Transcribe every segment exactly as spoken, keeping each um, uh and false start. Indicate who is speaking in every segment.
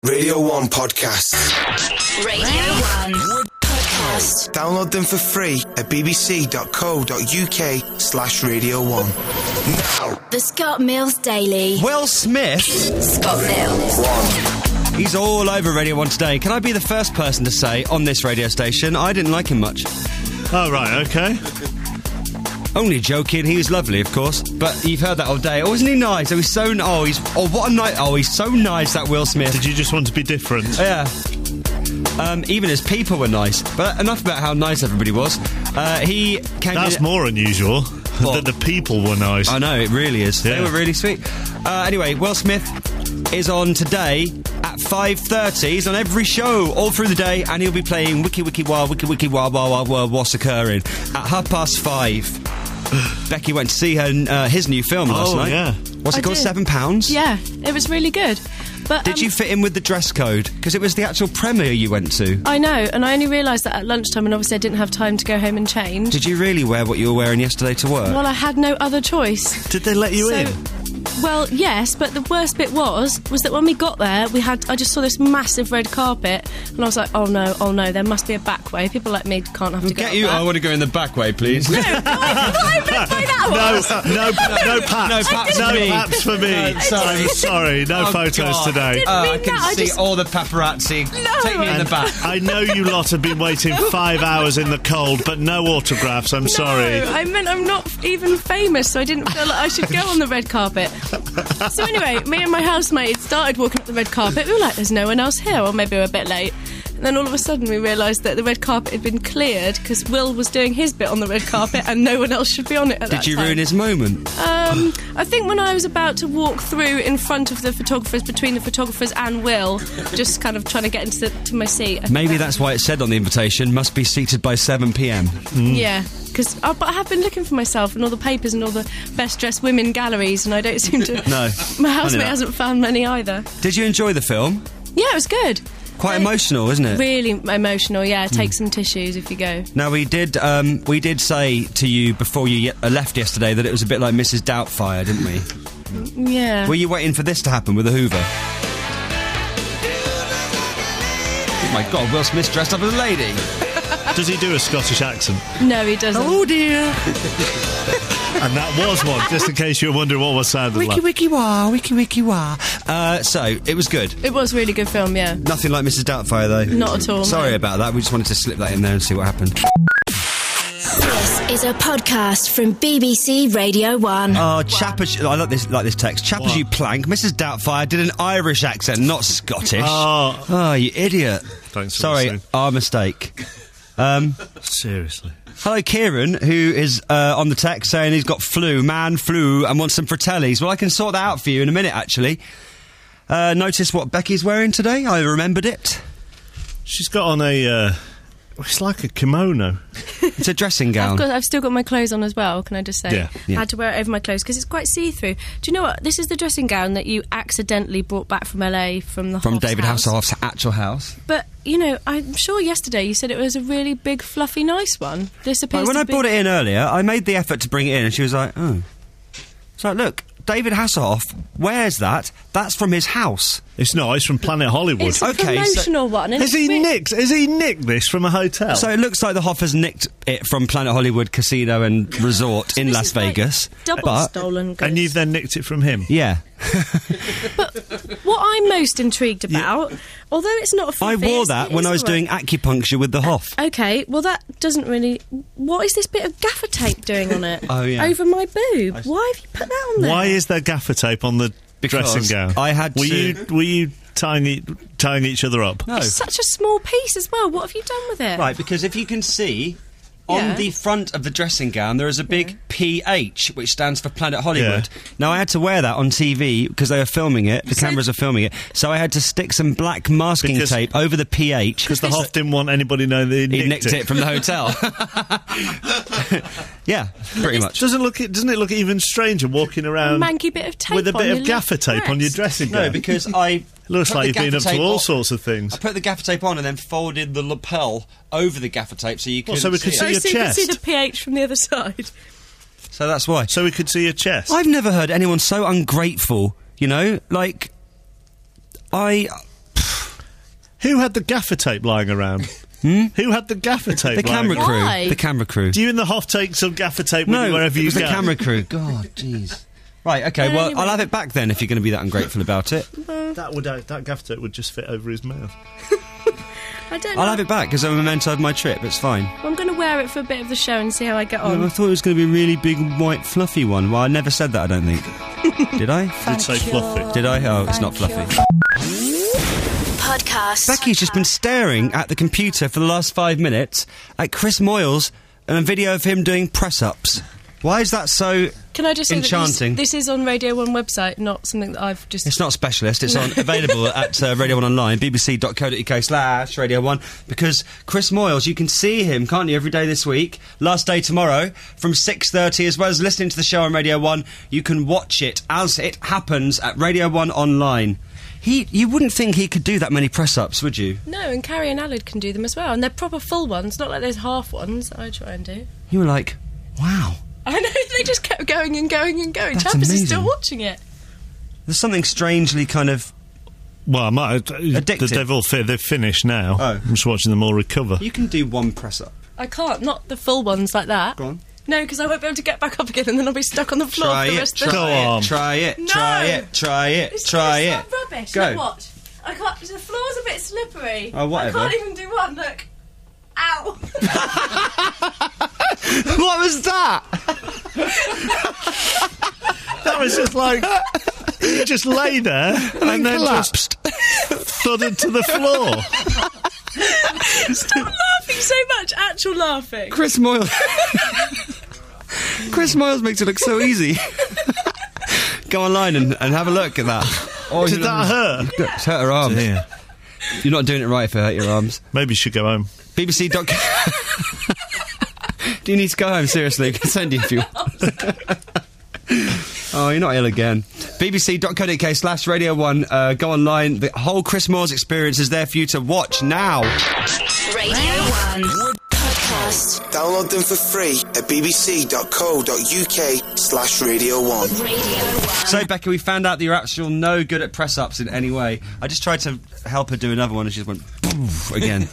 Speaker 1: Radio one podcasts.
Speaker 2: Radio one podcast.
Speaker 1: Download them for free at bbc.co.uk slash radio one. Now.
Speaker 2: The Scott Mills Daily.
Speaker 3: Will Smith.
Speaker 2: Scott Mills.
Speaker 1: One.
Speaker 3: He's all over Radio one today. Can I be the first person to say on this radio station I didn't like him much?
Speaker 4: Oh, right, okay.
Speaker 3: Only joking. He was lovely, of course. But you've heard that all day. Oh, wasn't he nice? He was so... Oh, he's... Oh, what a night... Oh, he's so nice, that Will Smith.
Speaker 4: Did you just want to be different?
Speaker 3: Yeah. Um, even his people were nice. But enough about how nice everybody was. Uh, he came
Speaker 4: That's
Speaker 3: in...
Speaker 4: more unusual.
Speaker 3: What?
Speaker 4: That the people were nice.
Speaker 3: I know, it really is.
Speaker 4: Yeah.
Speaker 3: They were really sweet. Uh, anyway, Will Smith is on today at five thirty. He's on every show all through the day, and he'll be playing Wiki Wiki Wah, Wiki Wiki Wah, Wah, Wah, Wah, What's Occurring at half past five. Becky went to see her uh, his new film last
Speaker 4: Oh,
Speaker 3: night.
Speaker 4: yeah.
Speaker 3: What's it
Speaker 5: I
Speaker 3: called?
Speaker 5: did.
Speaker 3: Seven Pounds?
Speaker 5: Yeah, it was really good. But
Speaker 3: Did
Speaker 5: um,
Speaker 3: you fit in with the dress code? Because it was the actual premiere you went to.
Speaker 5: I know, and I only realised that at lunchtime, and obviously I didn't have time to go home and change.
Speaker 3: Did you really wear what you were wearing yesterday to work?
Speaker 5: Well, I had no other choice.
Speaker 4: Did they let you
Speaker 5: So-
Speaker 4: in?
Speaker 5: Well, yes, but the worst bit was was that when we got there, we had I just saw this massive red carpet, and I was like, oh no, oh no, there must be a back way. People like me can't have to go.
Speaker 3: Get
Speaker 5: up
Speaker 3: you.
Speaker 5: that.
Speaker 3: I want to go in the back way, please.
Speaker 5: No, what I meant by that
Speaker 4: No,
Speaker 5: was...
Speaker 4: no, no paps.
Speaker 3: No paps
Speaker 4: no
Speaker 3: for me.
Speaker 4: paps for me.
Speaker 3: No, sorry.
Speaker 4: I'm sorry, no
Speaker 3: Oh,
Speaker 4: photos
Speaker 3: God.
Speaker 4: today.
Speaker 5: Didn't
Speaker 3: Oh,
Speaker 5: mean
Speaker 3: I can
Speaker 5: that, I
Speaker 3: see
Speaker 5: just-
Speaker 3: all the paparazzi.
Speaker 5: No,
Speaker 3: Take me in
Speaker 5: I-
Speaker 3: the back.
Speaker 4: I know you lot have been waiting five hours in the cold, but no autographs, I'm sorry.
Speaker 5: No, I meant I'm not even famous, so I didn't feel like I should go on the red carpet. So anyway, me and my housemate started walking up the red carpet. We were like, there's no one else here, or maybe we're a bit late. And then all of a sudden we realised that the red carpet had been cleared because Will was doing his bit on the red carpet and no one else should be on it at that
Speaker 3: Did you
Speaker 5: time.
Speaker 3: ruin his moment?
Speaker 5: Um, I think when I was about to walk through in front of the photographers, between the photographers and Will, just kind of trying to get into the, to my seat. I think
Speaker 3: Maybe
Speaker 5: that-
Speaker 3: that's why it said on the invitation, must be seated by seven p.m.
Speaker 5: Yeah, because I, but I have been looking for myself in all the papers and all the best dressed women galleries, and I don't seem to.
Speaker 3: No.
Speaker 5: My
Speaker 3: I
Speaker 5: housemate
Speaker 3: knew that.
Speaker 5: hasn't found many either.
Speaker 3: Did you enjoy the film?
Speaker 5: Yeah, it was good.
Speaker 3: Quite
Speaker 5: Right.
Speaker 3: emotional, isn't it?
Speaker 5: Really emotional. Yeah, take some tissues if you go.
Speaker 3: Now, we did um, we did say to you before you ye- uh, left yesterday that it was a bit like Missus Doubtfire, didn't we?
Speaker 5: Yeah.
Speaker 3: Were you waiting for this to happen with the Hoover? Oh my God, Will Smith's dressed up as a lady.
Speaker 4: Does he do a Scottish accent?
Speaker 5: No, he doesn't.
Speaker 3: Oh dear.
Speaker 4: And that was one, just in case you were wondering what was sounding
Speaker 3: Wiki
Speaker 4: like.
Speaker 3: wiki wah, wiki wiki wah. Uh, so, it was good.
Speaker 5: It was a really good film. Yeah.
Speaker 3: Nothing like Missus Doubtfire, though.
Speaker 5: Not at all,
Speaker 3: Sorry
Speaker 5: no.
Speaker 3: about that. We just wanted to slip that in there and see what happened.
Speaker 2: This is a podcast from B B C Radio one.
Speaker 3: Oh, chap as... I like this, like this text. Chap as
Speaker 4: What?
Speaker 3: you plank, Missus Doubtfire did an Irish accent, not Scottish.
Speaker 4: Oh,
Speaker 3: Oh, you idiot.
Speaker 4: Thanks for
Speaker 3: Sorry,
Speaker 4: listening.
Speaker 3: our mistake. Um,
Speaker 4: seriously.
Speaker 3: hello, Kieran, who is uh, on the text saying he's got flu, man flu, and wants some Fratellis. Well, I can sort that out for you in a minute, actually. Uh, notice what Becky's wearing today? I remembered it.
Speaker 4: She's got on a, uh, it's like a kimono.
Speaker 3: It's a dressing
Speaker 5: I've,
Speaker 3: gown.
Speaker 5: got, I've still got my clothes on as well, can I just say?
Speaker 4: Yeah.
Speaker 3: Yeah.
Speaker 5: I had to wear it over my clothes because it's quite see-through. Do you know what? This is the dressing gown that you accidentally brought back from L A from the
Speaker 3: From
Speaker 5: Hoff's
Speaker 3: David
Speaker 5: house.
Speaker 3: Hasselhoff's actual house.
Speaker 5: But, you know, I'm sure yesterday you said it was a really big, fluffy, nice one. This appears
Speaker 3: Like, when
Speaker 5: to
Speaker 3: I
Speaker 5: be...
Speaker 3: brought it in earlier, I made the effort to bring it in, and she was like, oh. It's like, look, David Hasselhoff wears that. That's from his house.
Speaker 4: It's not, it's from Planet Hollywood.
Speaker 5: It's a
Speaker 3: Okay, so-
Speaker 5: promotional one. And
Speaker 4: Has he
Speaker 5: it's re-
Speaker 4: nicked, has he nicked this from a hotel?
Speaker 3: So it looks like the Hoff has nicked it from Planet Hollywood Casino and Resort in
Speaker 5: this
Speaker 3: Las
Speaker 5: is like
Speaker 3: Vegas.
Speaker 5: double
Speaker 3: but,
Speaker 5: stolen goods.
Speaker 4: and you've then nicked it from him?
Speaker 3: yeah.
Speaker 5: What I'm most intrigued about, although it's not a
Speaker 3: I
Speaker 5: fluffy...
Speaker 3: wore
Speaker 5: it's-
Speaker 3: that
Speaker 5: it
Speaker 3: when
Speaker 5: is
Speaker 3: I was
Speaker 5: all right.
Speaker 3: doing acupuncture with the Hoff.
Speaker 5: Okay, well that doesn't really... What is this bit of gaffer tape doing on it?
Speaker 3: Oh, yeah.
Speaker 5: Over my boob? Why have you put that on there?
Speaker 4: Why is there gaffer tape on the
Speaker 3: Because
Speaker 4: dressing gown?
Speaker 3: I had
Speaker 4: were
Speaker 3: to-
Speaker 4: You, were you tying, e- tying each other up?
Speaker 3: No.
Speaker 5: It's such a small piece as well. What have you done with it?
Speaker 3: Right, because if you can see...
Speaker 5: Yeah.
Speaker 3: On the front of the dressing gown, there is a big P H, which stands for Planet Hollywood.
Speaker 4: Yeah.
Speaker 3: Now, I had to wear that on T V because they were filming it. The
Speaker 5: So-
Speaker 3: cameras are filming it. So I had to stick some black masking
Speaker 4: Because-
Speaker 3: tape over the P H.
Speaker 4: Because the Hoff didn't want anybody knowing that he nicked,
Speaker 3: He nicked it. from the hotel. Yeah, pretty much.
Speaker 4: Doesn't look it? Doesn't it look even stranger walking
Speaker 5: A
Speaker 4: around
Speaker 5: manky bit of tape
Speaker 4: with a
Speaker 5: on
Speaker 4: bit
Speaker 5: your
Speaker 4: of gaffer
Speaker 5: left
Speaker 4: tape on your
Speaker 5: breast.
Speaker 4: dressing gown?
Speaker 3: No, because I...
Speaker 4: Looks
Speaker 3: put
Speaker 4: like
Speaker 3: the
Speaker 4: you've been
Speaker 3: gaffer
Speaker 4: up to
Speaker 3: tape
Speaker 4: all
Speaker 3: on-
Speaker 4: sorts of things.
Speaker 3: I put the gaffer tape on and then folded the lapel over the gaffer tape so you could
Speaker 4: so we could
Speaker 3: see
Speaker 4: see
Speaker 3: it.
Speaker 5: Oh,
Speaker 4: your
Speaker 5: so you can see
Speaker 4: chest.
Speaker 5: the pH from the other side.
Speaker 3: So that's why.
Speaker 4: So we could see your chest.
Speaker 3: I've never heard anyone so ungrateful, you know? Like, I...
Speaker 4: Who had the gaffer tape lying around?
Speaker 3: Hmm?
Speaker 4: Who had the gaffer tape
Speaker 3: The
Speaker 4: lying
Speaker 3: camera
Speaker 4: around?
Speaker 3: crew.
Speaker 5: Why?
Speaker 3: The camera crew.
Speaker 4: Do you and the Hoff take some gaffer tape with you
Speaker 3: No,
Speaker 4: wherever
Speaker 3: it
Speaker 4: you
Speaker 3: was
Speaker 4: go?
Speaker 3: the camera crew. God, jeez. Right, okay,
Speaker 5: Well,
Speaker 3: well,
Speaker 5: anyway.
Speaker 3: I'll have it back then if you're going to be that ungrateful about it.
Speaker 4: That would uh, that gaffer tape would just fit over his mouth.
Speaker 5: I don't know.
Speaker 3: I'll have it back as a memento of my trip, it's fine.
Speaker 5: I'm going to wear it for a bit of the show and see how I get on.
Speaker 3: I thought it was going to be a really big, white, fluffy one. Well, I never said that, I don't think. Did I?
Speaker 4: Did say fluffy.
Speaker 3: Did I? Oh, it's not fluffy.
Speaker 2: Podcast.
Speaker 3: Becky's just been staring at the computer for the last five minutes at Chris Moyles and a video of him doing press-ups. Why is that so...
Speaker 5: Can I just say
Speaker 3: enchanting?
Speaker 5: that this, this is on Radio one website, not something that I've just...
Speaker 3: It's not specialist, it's on, available at uh, Radio one Online, bbc.co.uk slash Radio one, because Chris Moyles, you can see him, can't you, every day this week, last day tomorrow, from six thirty, as well as listening to the show on Radio one, you can watch it as it happens at Radio one Online. He, you wouldn't think he could do that many press-ups, would you?
Speaker 5: No, and Carrie and Alid can do them as well, and they're proper full ones, not like those half ones that I try and do.
Speaker 3: You were like, wow.
Speaker 5: I know, they just kept going and going and going.
Speaker 3: That's
Speaker 5: Chappers is
Speaker 3: amazing.
Speaker 5: still watching it.
Speaker 3: There's something strangely kind of...
Speaker 4: Well, I might.
Speaker 3: Addicted.
Speaker 4: They've all fi- they've finished now.
Speaker 3: Oh.
Speaker 4: I'm just watching them all recover.
Speaker 3: You can do one press-up.
Speaker 5: I can't, not the full ones like that.
Speaker 3: Go on.
Speaker 5: No, because I won't be able to get back up again and then I'll be stuck on the floor
Speaker 3: Try
Speaker 5: for the
Speaker 3: it,
Speaker 5: rest
Speaker 3: try
Speaker 5: of the
Speaker 4: Go
Speaker 3: it,
Speaker 4: on.
Speaker 3: try it,
Speaker 5: No.
Speaker 3: try it, try it,
Speaker 5: It's
Speaker 3: try
Speaker 5: it's
Speaker 3: it.
Speaker 5: not rubbish.
Speaker 3: Go.
Speaker 5: Look, watch. I can't. The floor's a bit slippery.
Speaker 3: Oh, whatever.
Speaker 5: I can't even do one. Look. Ow.
Speaker 3: What was that?
Speaker 4: That was just like you just lay there and, then
Speaker 3: collapsed.
Speaker 4: just thudded to the floor.
Speaker 5: Stop laughing so much. Actual laughing.
Speaker 3: Chris Moyles. Chris Moyles makes it look so easy. Go online and, and have a look at that. Oh,
Speaker 4: Did
Speaker 3: you
Speaker 4: that hurt?
Speaker 3: It's hurt her arms.
Speaker 4: Yeah.
Speaker 3: You're not doing it right if it hurt your arms.
Speaker 4: Maybe you should go home.
Speaker 3: B B C. Doc- Do you need to go home? Seriously, I can send you if you want. Oh, you're not ill again. bbc.co.uk slash Radio one. Uh, go online. The whole Chris Moyles experience is there for you to watch now.
Speaker 2: Radio one. Podcast.
Speaker 1: Download them for free at bbc.co.uk slash Radio one.
Speaker 2: Radio one.
Speaker 3: So, Becca, we found out that you're actually no good at press-ups in any way. I just tried to help her do another one and she just went poof again.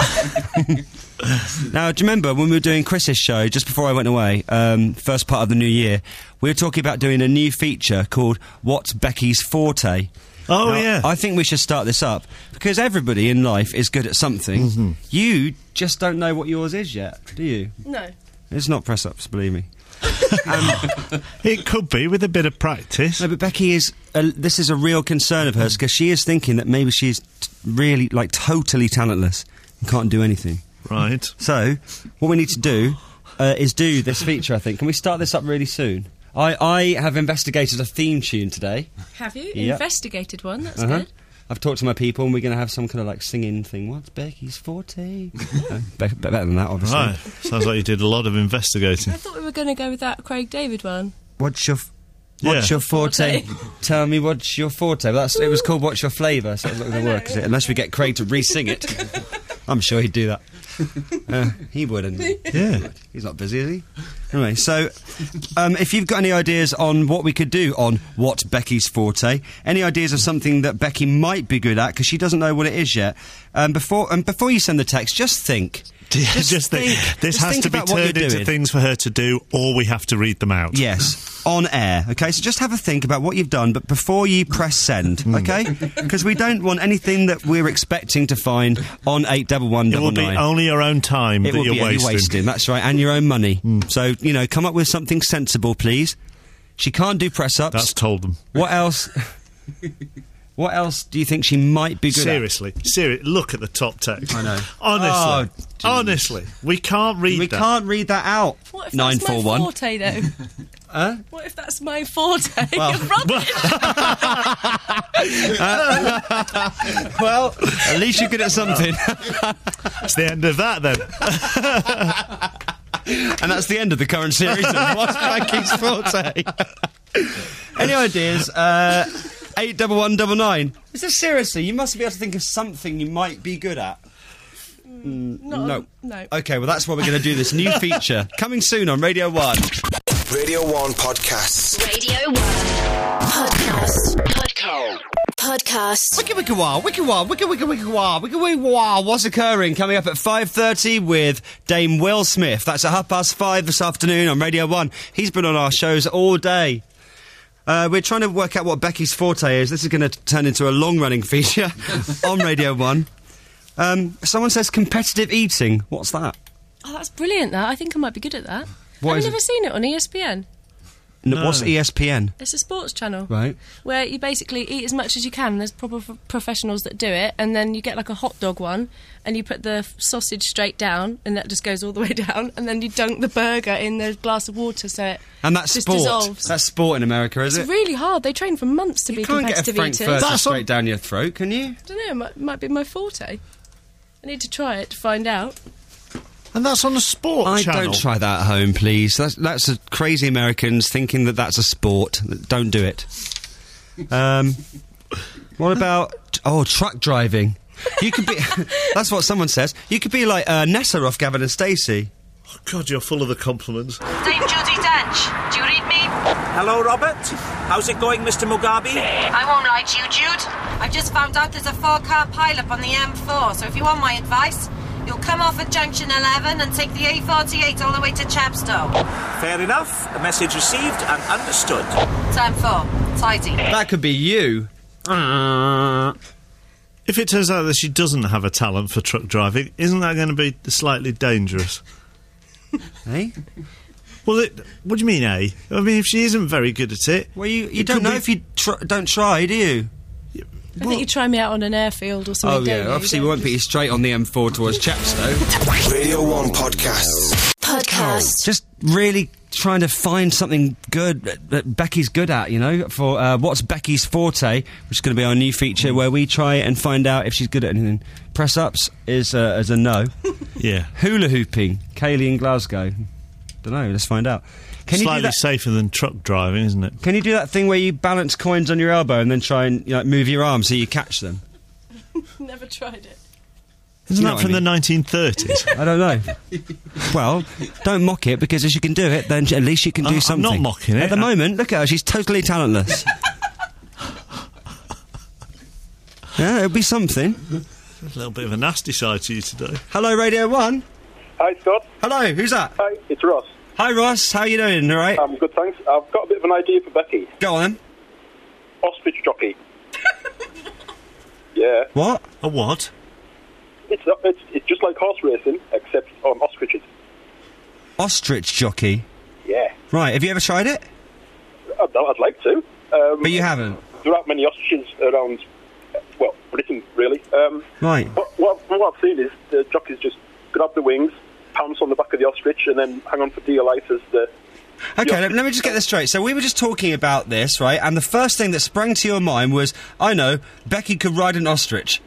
Speaker 3: Now, do you remember when we were doing Chris's show, just before I went away, um, first part of the new year, we were talking about doing a new feature called What's Becky's Forte?
Speaker 4: Oh,
Speaker 3: Now,
Speaker 4: yeah.
Speaker 3: I think we should start this up, because everybody in life is good at something.
Speaker 4: Mm-hmm.
Speaker 3: You just don't know what yours is yet, do you?
Speaker 5: No.
Speaker 3: It's not press-ups, believe me.
Speaker 4: It could be with a bit of practice.
Speaker 3: No, but Becky is. Uh, this is a real concern of hers because she is thinking that maybe she's t- really, like, totally talentless and can't do anything.
Speaker 4: Right.
Speaker 3: So, what we need to do uh, is do this feature. I think. Can we start this up really soon? I I have investigated a theme tune today.
Speaker 5: Have you
Speaker 3: Yep.
Speaker 5: investigated one? That's
Speaker 3: Uh-huh.
Speaker 5: good.
Speaker 3: I've talked to my people, and we're going to have some kind of like singing thing. What's Becky's forte? uh, be- be- better than that, obviously.
Speaker 4: Right. Sounds like you did a lot of investigating.
Speaker 5: I thought we were going to go with that Craig David one.
Speaker 3: What's your f- What's
Speaker 4: Yeah.
Speaker 3: your forte? Tell me what's your forte. Well, that's, it was called What's Your Flavour, so it's not going to work, is it? Unless we get Craig to re-sing it. I'm sure he'd do that. Uh, he wouldn't.
Speaker 4: Yeah.
Speaker 3: He's not busy, is he? Anyway, so um, if you've got any ideas on what we could do on What's Becky's Forte, any ideas of something that Becky might be good at, because she doesn't know what it is yet, um, before um, before you send the text, just think.
Speaker 4: Just,
Speaker 3: Just
Speaker 4: think,
Speaker 3: think-
Speaker 4: this
Speaker 3: just
Speaker 4: has
Speaker 3: think
Speaker 4: to be
Speaker 3: about what
Speaker 4: turned
Speaker 3: you're
Speaker 4: into
Speaker 3: doing.
Speaker 4: things for her to do, or we have to read them out.
Speaker 3: Yes, on air, okay? So just have a think about what you've done, but before you press send,
Speaker 4: Hmm.
Speaker 3: okay? Because we don't want anything that we're expecting to find on eight one one
Speaker 4: It will
Speaker 3: nine
Speaker 4: be
Speaker 3: nine.
Speaker 4: only your own time
Speaker 3: It
Speaker 4: that
Speaker 3: will
Speaker 4: you're
Speaker 3: be only
Speaker 4: wasting.
Speaker 3: wasting, that's right, and your own money. So, you know, come up with something sensible, please. She can't do press-ups.
Speaker 4: That's told them.
Speaker 3: What else... What else do you think she might be good
Speaker 4: Seriously, seriously, look at the top text.
Speaker 3: I know.
Speaker 4: Honestly,
Speaker 3: Oh, geez.
Speaker 4: honestly, we can't read
Speaker 3: at? We
Speaker 4: that.
Speaker 3: can't read that out.
Speaker 5: What if
Speaker 3: nine
Speaker 5: that's my
Speaker 3: four one.
Speaker 5: forte, though?
Speaker 3: Huh?
Speaker 5: What if that's my forte?
Speaker 3: Well-
Speaker 5: You're rubbish.
Speaker 3: Well, at least you're good at something.
Speaker 4: It's the end of that then.
Speaker 3: And that's the end of the current series of What's Becky's Forte. Any ideas? Uh, eight one one nine nine. Is this seriously? You must be able to think of something you might be good at. Mm,
Speaker 5: Not-
Speaker 3: no.
Speaker 5: no.
Speaker 3: Okay, well, that's why we're going to do this new feature. Coming soon on Radio one.
Speaker 1: Radio one Podcasts.
Speaker 2: Radio one. Podcast. Podcast. podcast.
Speaker 3: Wiki wiki wah, wiki wah, wiki wiki wiki wah, wiki wiki wah. What's occurring? Coming up at five thirty with Dame Will Smith. That's at half past five this afternoon on Radio One. He's been on our shows all day. Uh, we're trying to work out what Becky's forte is. This is going to turn into a long-running feature on Radio One. Um, someone says competitive eating. What's that?
Speaker 5: Oh, that's brilliant, that. I think I might be good at that.
Speaker 3: What
Speaker 5: Have
Speaker 3: is
Speaker 5: you
Speaker 3: it?
Speaker 5: never seen it on E S P N?
Speaker 3: No. What's E S P N?
Speaker 5: It's a sports channel.
Speaker 3: Right.
Speaker 5: Where you basically eat as much as you can. There's proper f- professionals that do it, and then you get like a hot dog one, and you put the f- sausage straight down, and that just goes all the way down, and then you dunk the burger in the glass of water so it
Speaker 3: And that's
Speaker 5: just
Speaker 3: sport.
Speaker 5: dissolves.
Speaker 3: That's sport in America, is
Speaker 5: It's
Speaker 3: it?
Speaker 5: really hard. They train for months to
Speaker 3: You
Speaker 5: be
Speaker 3: can't get a
Speaker 5: competitive eaters.
Speaker 3: frankfurter
Speaker 4: That's
Speaker 3: straight
Speaker 4: on-
Speaker 3: down your throat, can you?
Speaker 5: I don't know. It might, might be my forte. I need to try it to find out.
Speaker 4: And that's on a sport
Speaker 3: I
Speaker 4: channel.
Speaker 3: don't try that at home, please. That's, that's a crazy Americans thinking that that's a sport. Don't do it. Um, what about oh truck driving? You could be. That's what someone says. You could be like uh, Nessa off Gavin and Stacey.
Speaker 4: Oh, God, you're full of the compliments.
Speaker 6: Dame Judy Dench, do you read me?
Speaker 7: Hello, Robert. How's it going, Mister Mugabe?
Speaker 6: I won't lie to you, Jude. I've just found out there's a four-car pile-up on the M four, so if you want my advice, you'll come off at junction eleven and take the A forty-eight all the way to Chepstow.
Speaker 7: Fair enough. A message received and understood.
Speaker 6: ten four. Tidy.
Speaker 3: That could be you.
Speaker 4: If it turns out that she doesn't have a talent for truck driving, isn't that going to be slightly dangerous?
Speaker 3: Eh?
Speaker 4: Well, it, what do you mean, eh? I mean, if she isn't very good at it...
Speaker 3: Well, you, you
Speaker 4: it
Speaker 3: don't
Speaker 4: could
Speaker 3: know
Speaker 4: be-
Speaker 3: if you tr- don't try, do you?
Speaker 5: I think you try me out on an airfield or something.
Speaker 3: Oh
Speaker 5: don't
Speaker 3: yeah,
Speaker 5: you?
Speaker 3: obviously
Speaker 5: You
Speaker 3: we
Speaker 5: don't
Speaker 3: won't put you straight on the M four towards Chepstow.
Speaker 1: Radio one podcasts.
Speaker 2: Podcast.
Speaker 3: Just really trying to find something good that, that Becky's good at, you know, for uh, What's Becky's Forte, which is going to be our new feature where we try and find out if she's good at anything. Press-ups is, uh, is a no.
Speaker 4: Yeah.
Speaker 3: Hula hooping, Kaylee in Glasgow. Don't know, let's find out. Can you do
Speaker 4: Slightly
Speaker 3: that?
Speaker 4: safer than truck driving, isn't it?
Speaker 3: Can you do that thing where you balance coins on your elbow and then try and you know, move your arm so you catch them?
Speaker 5: Never tried it.
Speaker 4: Isn't
Speaker 3: You know
Speaker 4: that
Speaker 3: what
Speaker 4: from
Speaker 3: I mean?
Speaker 4: the nineteen thirties?
Speaker 3: I don't know. Well, don't mock it, because if you can do it, then at least you can do
Speaker 4: I'm- I'm
Speaker 3: something.
Speaker 4: not mocking it.
Speaker 3: At the
Speaker 4: I-
Speaker 3: moment, look at her, she's totally talentless. Yeah, it'll be something.
Speaker 4: A little bit of a nasty side to you today.
Speaker 3: Hello, Radio one.
Speaker 8: Hi, Scott.
Speaker 3: Hello, who's that?
Speaker 8: Hi, it's Ross.
Speaker 3: Hi, Ross. How you doing? All right?
Speaker 8: I'm good, thanks. I've got a bit of an idea for Becky.
Speaker 3: Go on, then.
Speaker 8: Ostrich jockey. Yeah.
Speaker 3: What?
Speaker 4: A what?
Speaker 8: It's, uh, it's it's just like horse racing, except on ostriches.
Speaker 3: Ostrich jockey.
Speaker 8: Yeah.
Speaker 3: Right, have you ever tried it?
Speaker 8: I'd, I'd like to. Um,
Speaker 3: But you haven't.
Speaker 8: There aren't many ostriches around, uh, well, Britain, really. Um,
Speaker 3: Right.
Speaker 8: but what, what I've seen is the jockeys just grab the wings, pounce on the back of the ostrich, and then hang on for dear life as the...
Speaker 3: Okay,
Speaker 8: the
Speaker 3: let, let me just get this straight. So we were just talking about this, right? And the first thing that sprang to your mind was, I know, Becky could ride an ostrich.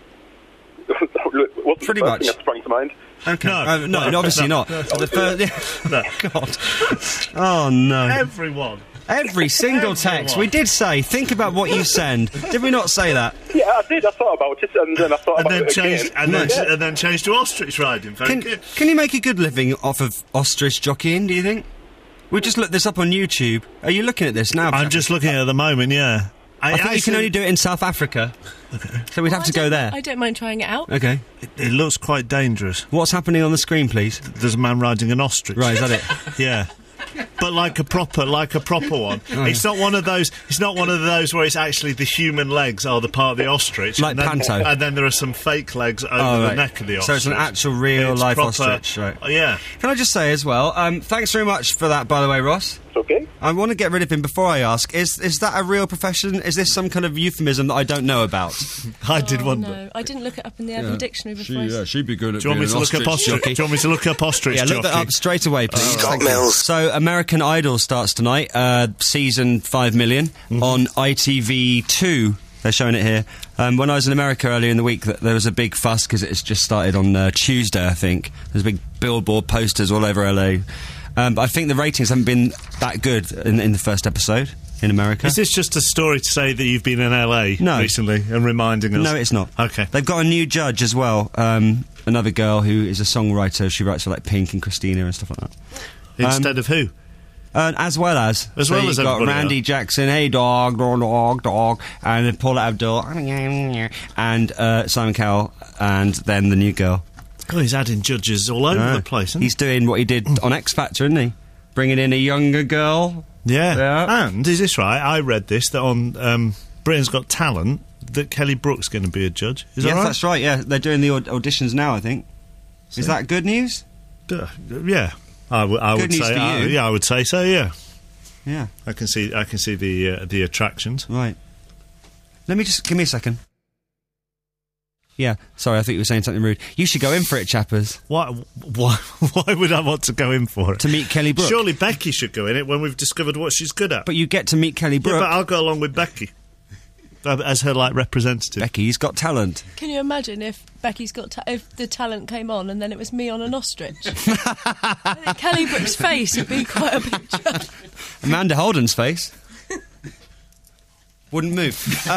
Speaker 8: Wasn't
Speaker 3: Pretty
Speaker 8: the first
Speaker 3: much.
Speaker 8: thing that sprang to mind.
Speaker 3: Okay.
Speaker 4: No.
Speaker 3: Uh, no,
Speaker 4: No.
Speaker 3: obviously
Speaker 4: No.
Speaker 3: not.
Speaker 4: No.
Speaker 3: The fir-
Speaker 4: No.
Speaker 3: God. Oh, no.
Speaker 4: Everyone.
Speaker 3: Every single
Speaker 4: Everyone.
Speaker 3: text. We did say, think about what you send. Did we not say that?
Speaker 8: Yeah, I did. I thought about it, and then I thought
Speaker 4: And
Speaker 8: about
Speaker 4: then
Speaker 8: it
Speaker 4: changed,
Speaker 8: again.
Speaker 4: and then,
Speaker 8: Yeah.
Speaker 4: and then changed to ostrich riding. Very
Speaker 3: Can,
Speaker 4: good.
Speaker 3: can you make a good living off of ostrich jockeying, do you think? We just looked this up on YouTube. Are you looking at this now?
Speaker 4: I'm just looking at it at the moment, yeah.
Speaker 3: I think you can only do it in South Africa. So we'd have
Speaker 5: I
Speaker 3: to go
Speaker 5: don't-
Speaker 3: there.
Speaker 5: I don't mind trying it out.
Speaker 3: Okay.
Speaker 4: It, it looks quite dangerous.
Speaker 3: What's happening on the screen, please?
Speaker 4: There's a man riding an ostrich.
Speaker 3: Right, is that it?
Speaker 4: Yeah. But like a proper, like a proper one.
Speaker 3: Oh,
Speaker 4: It's not one of those. It's not one of those where it's actually the human legs are the part of the ostrich,
Speaker 3: Like
Speaker 4: and then,
Speaker 3: Panto.
Speaker 4: and then there are some fake legs over
Speaker 3: Oh,
Speaker 4: the
Speaker 3: right.
Speaker 4: neck of the ostrich.
Speaker 3: So it's an actual real
Speaker 4: It's
Speaker 3: life
Speaker 4: proper-
Speaker 3: ostrich, right?
Speaker 4: Oh, yeah.
Speaker 3: Can I just say as well, um, thanks very much for that, by the way, Ross.
Speaker 8: It's okay.
Speaker 3: I want to get rid of him before I ask. Is is that a real profession? Is this some kind of euphemism that I don't know about?
Speaker 4: I did
Speaker 5: Oh,
Speaker 4: wonder.
Speaker 5: no, I didn't look it up in the Urban Dictionary before. I s-
Speaker 3: she'd be good at
Speaker 4: Do you want me to look up ostrich? Do you want me to look up ostrich
Speaker 3: Yeah, look that
Speaker 4: jockey?
Speaker 3: up straight away, please.
Speaker 1: Scott
Speaker 3: Thank you.
Speaker 1: Mills.
Speaker 3: So, American Idol starts tonight, uh, season five million,
Speaker 4: Mm-hmm.
Speaker 3: on I T V two. They're showing it here. Um, when I was in America earlier in the week, th- there was a big fuss because it's just started on uh, Tuesday, I think. There's big billboard posters all over L A. Um, but I think the ratings haven't been that good in, in the first episode in America.
Speaker 4: Is this just a story to say that you've been in L A
Speaker 3: No.
Speaker 4: recently and reminding us?
Speaker 3: No, it's not.
Speaker 4: Okay.
Speaker 3: They've got a new judge as well. Um, another girl who is a songwriter. She writes for like Pink and Christina and stuff like that.
Speaker 4: Instead of who?
Speaker 3: Uh, as well as,
Speaker 4: As
Speaker 3: so
Speaker 4: well
Speaker 3: you've
Speaker 4: as
Speaker 3: got
Speaker 4: everybody
Speaker 3: Randy
Speaker 4: else.
Speaker 3: Jackson, hey dog, dog, dog, dog, and then Paula Abdul, and uh, Simon Cowell, and then the new girl.
Speaker 4: God, he's adding judges all over
Speaker 3: Uh,
Speaker 4: the place, isn't
Speaker 3: He's doing what he did on X Factor, isn't he? Bringing in a younger girl.
Speaker 4: he? Yeah.
Speaker 3: Yeah.
Speaker 4: And, is this right? I read this, that on um, Britain's Got Talent, that Kelly Brook's going to be a judge. Is
Speaker 3: yes,
Speaker 4: that right?
Speaker 3: that's right. Yeah, they're doing the aud- auditions now. I think. Is that good news?
Speaker 4: Uh, yeah. I, w- I
Speaker 3: Good
Speaker 4: would
Speaker 3: news
Speaker 4: say,
Speaker 3: for
Speaker 4: I-
Speaker 3: you.
Speaker 4: yeah, I would say so. Yeah,
Speaker 3: Yeah.
Speaker 4: I can see, I can see the uh, the attractions.
Speaker 3: Right. Let me just give me a second. Yeah. Sorry, I think you were saying something rude. You should go in for it, chappers.
Speaker 4: Why, why, why would I want to go in for it?
Speaker 3: To meet Kelly Brook.
Speaker 4: Surely Becky should go in it when we've discovered what she's good at.
Speaker 3: But you get to meet Kelly
Speaker 4: yeah,
Speaker 3: Brook.
Speaker 4: but I'll go along with Becky uh, as her like representative.
Speaker 3: Becky's got talent.
Speaker 5: Can you imagine if Becky's got ta- if the talent came on and then it was me on an ostrich? I think Kelly Brook's face would be quite a picture.
Speaker 3: Amanda Holden's face wouldn't move. Uh,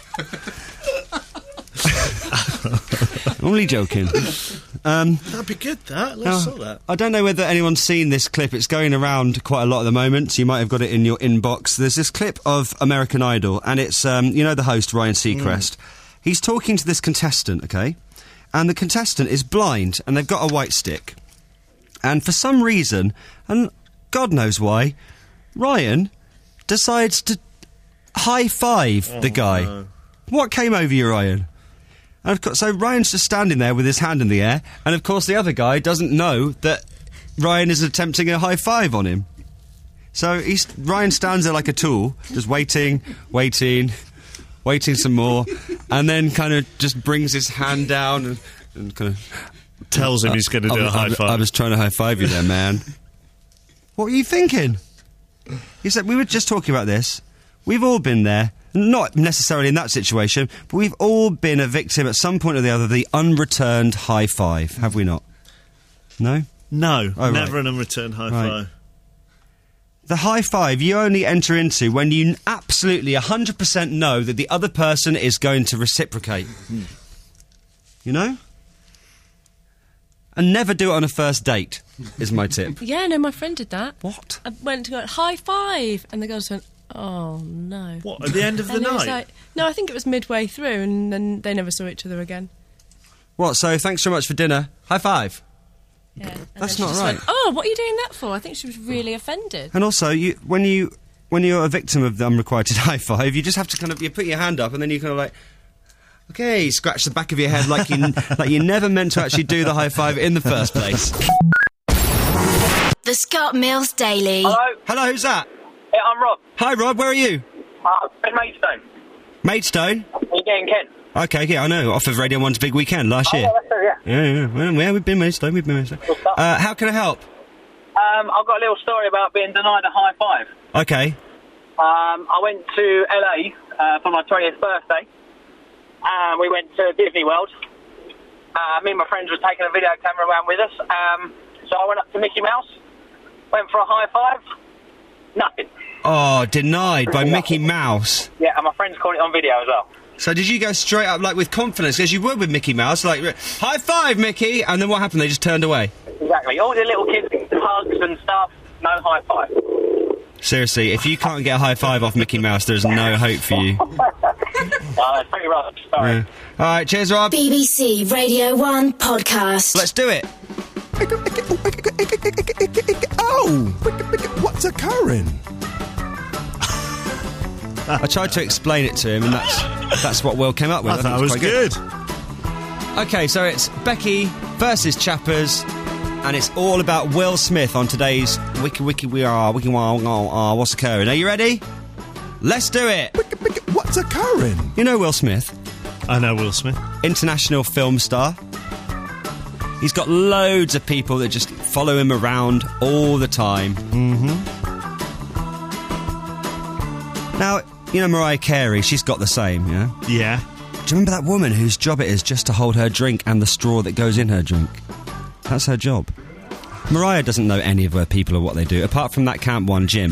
Speaker 3: only joking. Um,
Speaker 4: That'd be good. That let's
Speaker 3: now,
Speaker 4: sort that.
Speaker 3: I don't know whether anyone's seen this clip. It's going around quite a lot at the moment, so you might have got it in your inbox. There's this clip of American Idol, and it's, um, you know, the host, Ryan Seacrest. Mm. He's talking to this contestant, okay? And the contestant is blind, and they've got a white stick. And for some reason, and God knows why, Ryan decides to high-five
Speaker 4: Oh,
Speaker 3: the guy.
Speaker 4: no.
Speaker 3: What came over you, Ryan? And of course, so Ryan's just standing there with his hand in the air, and of course the other guy doesn't know that Ryan is attempting a high five on him. So he's, Ryan stands there like a tool, just waiting, waiting, waiting some more, and then kind of just brings his hand down and, and kind of
Speaker 4: Tells him he's going to do
Speaker 3: I,
Speaker 4: a high
Speaker 3: I,
Speaker 4: five.
Speaker 3: I was trying to high five you there, man. What were you thinking? He said, we were just talking about this. We've all been there. Not necessarily in that situation, but we've all been a victim at some point or the other of the unreturned high five, have we not? No?
Speaker 4: No,
Speaker 3: Oh,
Speaker 4: never
Speaker 3: right.
Speaker 4: an unreturned high
Speaker 3: Right.
Speaker 4: five.
Speaker 3: The high five you only enter into when you absolutely one hundred percent know that the other person is going to reciprocate. You know? And never do it on a first date, is my tip.
Speaker 5: Yeah, no, my friend did that.
Speaker 3: What?
Speaker 5: I went to go, high five, and the girls went, oh, no.
Speaker 4: What, at the end of the
Speaker 5: And it was
Speaker 4: night?
Speaker 5: like, no, I think it was midway through, and then they never saw each other again.
Speaker 3: What, so thanks so much for dinner. High five.
Speaker 5: Yeah. And
Speaker 3: That's
Speaker 5: then she
Speaker 3: not
Speaker 5: just
Speaker 3: right.
Speaker 5: Went, oh, what are you doing that for? I think she was really offended.
Speaker 3: And also, you when you when you're a victim of the unrequited high five, you just have to kind of you put your hand up and then you kind of like, okay, scratch the back of your head like you like you never meant to actually do the high five in the first place.
Speaker 2: The Scott Mills Daily.
Speaker 9: Hello,
Speaker 3: Hello, who's that?
Speaker 9: yeah, I'm Rob.
Speaker 3: Hi, Rob. Where are you?
Speaker 9: Uh, in Maidstone.
Speaker 3: Maidstone.
Speaker 9: Are you getting Kent?
Speaker 3: Okay, yeah, I know. Off of Radio One's big weekend last year.
Speaker 9: Oh, that's it, yeah.
Speaker 3: Yeah, yeah. Well, yeah, we've been Maidstone. We've been Maidstone.
Speaker 9: Good stuff.
Speaker 3: Uh, how can I help?
Speaker 9: Um, I've got a little story about being denied a high five.
Speaker 3: Okay.
Speaker 9: Um, I went to L A uh, for my twentieth birthday. And we went to Disney World. Uh, me and my friends were taking a video camera around with us. Um, so I went up to Mickey Mouse, went for a high five. Nothing.
Speaker 3: Oh, denied by Mickey Mouse.
Speaker 9: Yeah, and my friends caught it on video as well.
Speaker 3: So did you go straight up, like, with confidence, as you would with Mickey Mouse, like, high five, Mickey, and then what happened? They just turned away?
Speaker 9: Exactly. All the little kids, hugs and stuff, no high five.
Speaker 3: Seriously, if you can't get a high five off Mickey Mouse, there's no hope for you.
Speaker 9: Uh, it's pretty rough. Sorry.
Speaker 3: Yeah. All right, cheers, Rob.
Speaker 2: B B C Radio one podcast.
Speaker 3: Let's do it.
Speaker 1: Oh! What's occurring?
Speaker 3: I tried to explain it to him, and that's that's what Will came up with.
Speaker 4: I thought it was
Speaker 3: quite
Speaker 4: good.
Speaker 3: Okay, so it's Becky versus Chappers, and it's all about Will Smith on today's Wiki Wiki We Are Wiki Wow Wow What's Occurring? Are you ready? Let's do it.
Speaker 1: What's occurring?
Speaker 3: You know Will Smith,
Speaker 4: I know Will Smith.
Speaker 3: international film star. He's got loads of people that just follow him around all the time.
Speaker 4: Mm-hmm.
Speaker 3: Now, you know Mariah Carey, she's got the same, yeah?
Speaker 4: Yeah.
Speaker 3: Do you remember that woman whose job it is just to hold her drink and the straw that goes in her drink? That's her job. Mariah doesn't know any of her people or what they do, apart from that Camp One, Jim.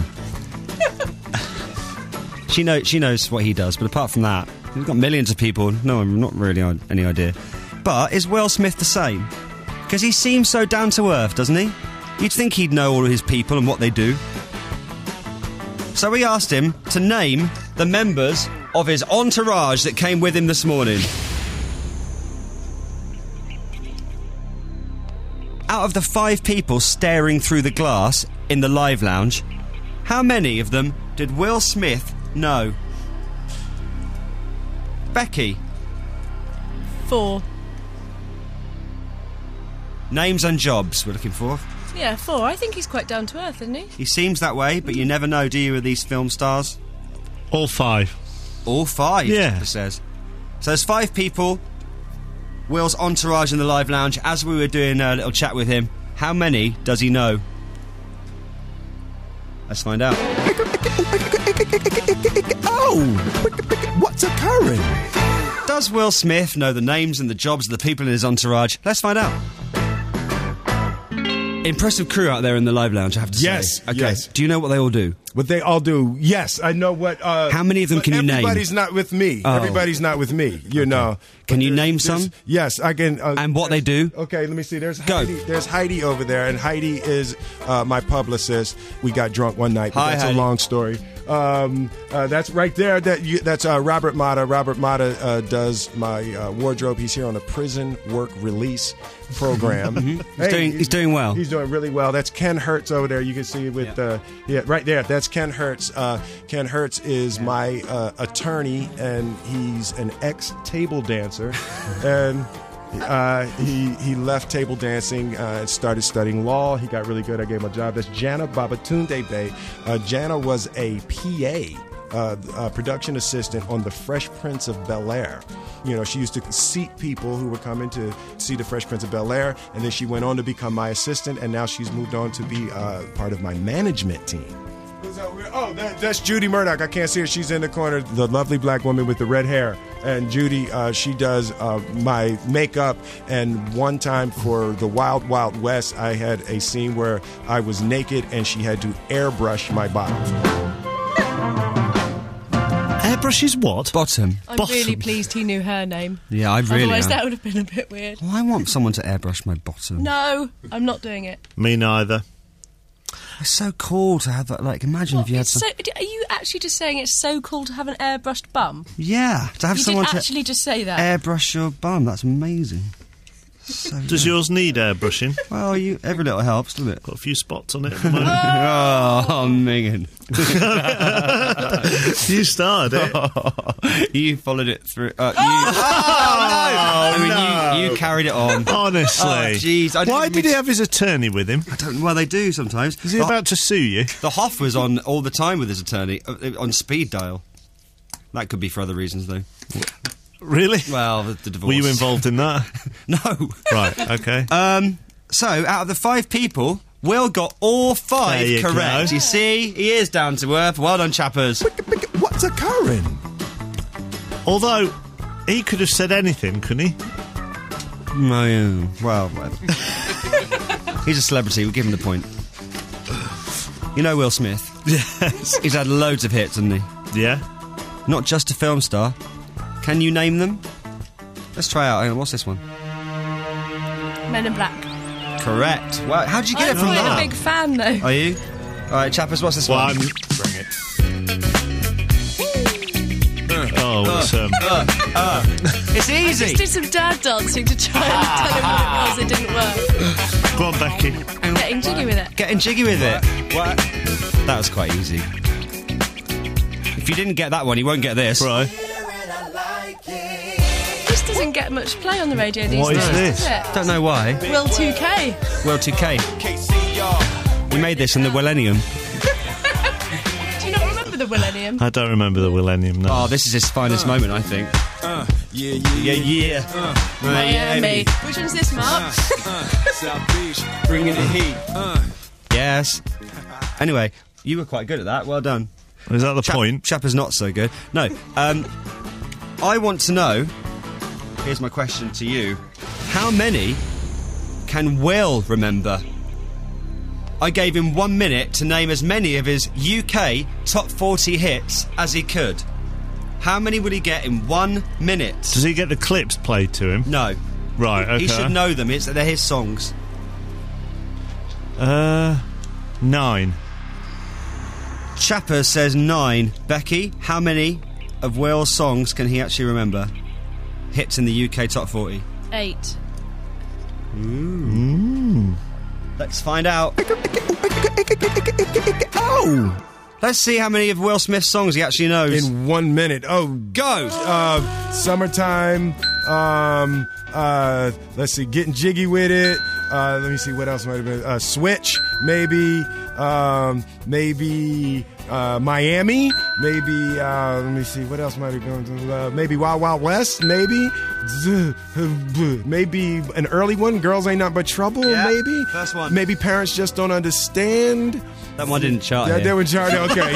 Speaker 3: she, know, she knows what he does, but apart from that, he's got millions of people. No, I'm not really on any idea. But is Will Smith the same? Because he seems so down to earth, doesn't he? You'd think he'd know all of his people and what they do. So we asked him to name the members of his entourage that came with him this morning. Out of the five people staring through the glass in the live lounge, how many of them did Will Smith know? Becky.
Speaker 5: Four.
Speaker 3: Names and jobs we're looking for.
Speaker 5: Yeah, four. I think he's quite down to earth, isn't he?
Speaker 3: He seems that way, but you never know, do you, with these film stars?
Speaker 4: All five.
Speaker 3: All five,
Speaker 4: Yeah.
Speaker 3: Chipper says. So there's five people. Will's entourage in the live lounge. As we were doing a little chat with him, how many does he know? Let's find out.
Speaker 1: Oh, what's occurring?
Speaker 3: Does Will Smith know the names and the jobs of the people in his entourage? Let's find out. Impressive crew out there in the live lounge, I have to
Speaker 1: Yes,
Speaker 3: say. Okay.
Speaker 1: yes.
Speaker 3: Do you know what they all do?
Speaker 1: What they all do, yes, I know what... Uh,
Speaker 3: How many of them
Speaker 1: but
Speaker 3: can you name?
Speaker 1: Everybody's not with me.
Speaker 3: Oh.
Speaker 1: Everybody's not with me, you know.
Speaker 3: Can
Speaker 1: But
Speaker 3: you
Speaker 1: there's-
Speaker 3: name
Speaker 1: there's-
Speaker 3: some?
Speaker 1: Yes, I can. Uh,
Speaker 3: And what they do?
Speaker 1: Okay, let me see. There's
Speaker 3: Go.
Speaker 1: Heidi. There's Heidi over there, and Heidi is uh, my publicist. We got drunk one night, but
Speaker 3: Hi,
Speaker 1: that's
Speaker 3: Heidi.
Speaker 1: a long story. Um, uh, that's right there. That you, that's uh, Robert Mata. Robert Mata uh, does my uh, wardrobe. He's here on the prison work release program.
Speaker 3: He's doing- he's doing well.
Speaker 1: He's doing really well. That's Ken Hertz over there. You can see with uh, yeah, right there. That's Ken Hertz. Uh, Ken Hertz is my uh, attorney, and he's an ex table dancer, and. Uh, he he left table dancing uh, and started studying law. He got really good. I gave him a job. That's Jana Babatunde Bay. Uh, Jana was a P A, uh, uh, production assistant on The Fresh Prince of Bel-Air. You know, she used to seat people who were coming to see The Fresh Prince of Bel-Air, and then she went on to become my assistant, and now she's moved on to be uh, part of my management team. Oh, that, that's Judy Murdoch. I can't see her. She's in the corner. The lovely black woman with the red hair. And Judy, uh, she does uh, my makeup. And one time for the Wild Wild West, I had a scene where I was naked and she had to airbrush my bottom.
Speaker 4: Airbrush is what?
Speaker 3: Bottom.
Speaker 5: I'm
Speaker 4: Bottom.
Speaker 5: really pleased he knew her name.
Speaker 3: Yeah, I really
Speaker 5: Otherwise,
Speaker 3: am.
Speaker 5: that would have been a bit weird.
Speaker 3: Well, I want someone to airbrush my bottom.
Speaker 5: No, I'm not doing it.
Speaker 4: Me neither.
Speaker 3: It's so cool to have that. Like, imagine if you had
Speaker 5: It's
Speaker 3: some.
Speaker 5: so, are you actually just saying it's so cool to have an airbrushed bum?
Speaker 3: Yeah, to have
Speaker 5: You
Speaker 3: someone
Speaker 5: did
Speaker 3: to
Speaker 5: actually just say that.
Speaker 3: airbrush your bum. That's amazing. So
Speaker 4: Does
Speaker 3: good.
Speaker 4: yours need airbrushing?
Speaker 3: Well, you every little helps, doesn't it?
Speaker 4: Got a few spots on it at the moment.
Speaker 3: Oh, Megan.
Speaker 4: You started it.
Speaker 3: You followed it through. Uh, you, oh, no! I mean, you, you carried it on.
Speaker 4: Honestly.
Speaker 3: Oh, jeez. I didn't
Speaker 4: Why
Speaker 3: even
Speaker 4: did he
Speaker 3: mean-
Speaker 4: have his attorney with him?
Speaker 3: I don't. Well, they do sometimes.
Speaker 4: Is he
Speaker 3: the,
Speaker 4: about to sue you?
Speaker 3: the Hoff was on all the time with his attorney uh, on speed dial. That could be for other reasons, though.
Speaker 4: Really?
Speaker 3: Well, the, the divorce.
Speaker 4: Were you involved in that?
Speaker 3: No.
Speaker 4: Right, okay.
Speaker 3: Um. So, out of the five people, Will got all five
Speaker 4: There you
Speaker 3: correct.
Speaker 4: go.
Speaker 3: You see, he is down to earth. Well done, chappers.
Speaker 1: What's occurring?
Speaker 4: Although, he could have said anything, couldn't he?
Speaker 3: No, yeah. Well, well. He's a celebrity. We'll give him the point. You know Will Smith?
Speaker 4: Yes.
Speaker 3: He's had loads of hits, hasn't he?
Speaker 4: Yeah?
Speaker 3: Not just a film star. Can you name them? Let's try out. Hang on, what's this one?
Speaker 5: Men in Black.
Speaker 3: Correct. Well, how did you get
Speaker 5: I'm
Speaker 3: it from
Speaker 5: quite
Speaker 3: that?
Speaker 5: a big fan, though.
Speaker 3: Are you? All right, chappers, what's this
Speaker 4: Well,
Speaker 3: one?
Speaker 4: I'm... Bring it. Oh, it's, um...
Speaker 3: It's easy.
Speaker 5: Just did some dad dancing to try and tell him what it was. It didn't work.
Speaker 4: Go on, Becky.
Speaker 5: Getting jiggy with it.
Speaker 3: Getting jiggy with it. What? That was quite easy. If you didn't get that one, you won't get this.
Speaker 4: Right.
Speaker 5: This doesn't get much play on the radio these
Speaker 4: What is
Speaker 5: days,
Speaker 4: this?
Speaker 5: does it?
Speaker 3: Don't know why.
Speaker 5: Will two K.
Speaker 3: World two K. We made this in the millennium.
Speaker 5: Do you not remember the Millennium?
Speaker 4: I don't remember the Millennium, no.
Speaker 3: Oh, this is his finest moment, I think.
Speaker 1: Uh, yeah, yeah,
Speaker 3: Yeah, yeah.
Speaker 5: Miami. Which one's this, Mark?
Speaker 1: South Beach, bringing the heat. Uh.
Speaker 3: Yes. Anyway, you were quite good at that. Well done.
Speaker 4: Is that the
Speaker 3: Chap-
Speaker 4: point?
Speaker 3: Chapper's not so good. No. Um, I want to know, here's my question to you, how many can Will remember? I gave him one minute to name as many of his U K top forty hits as he could. How many would he get in one minute?
Speaker 4: Does he get the clips played to him?
Speaker 3: No.
Speaker 4: Right, okay.
Speaker 3: He should know them. It's, they're his songs.
Speaker 4: Uh, nine.
Speaker 3: Chapper says nine. Becky, how many of Will's songs can he actually remember? Hits in the U K top forty.
Speaker 5: Eight.
Speaker 3: Ooh. Let's find out. Oh! Let's see how many of Will Smith's songs he actually knows.
Speaker 1: In one minute. Oh,
Speaker 3: go!
Speaker 1: Uh, summertime. Um, uh, let's see. Getting jiggy with it. Uh, let me see what else might have been. Uh, Switch, maybe. Um, maybe uh, Miami. Maybe. Uh, let me see what else might have been. Uh, maybe Wild Wild West. Maybe. Maybe an early one. Girls Ain't Nothing But Trouble.
Speaker 3: Yeah,
Speaker 1: maybe.
Speaker 3: first one.
Speaker 1: Maybe Parents Just Don't Understand.
Speaker 3: That one didn't chart.
Speaker 1: Yeah,
Speaker 3: here.
Speaker 1: they were charted. Okay,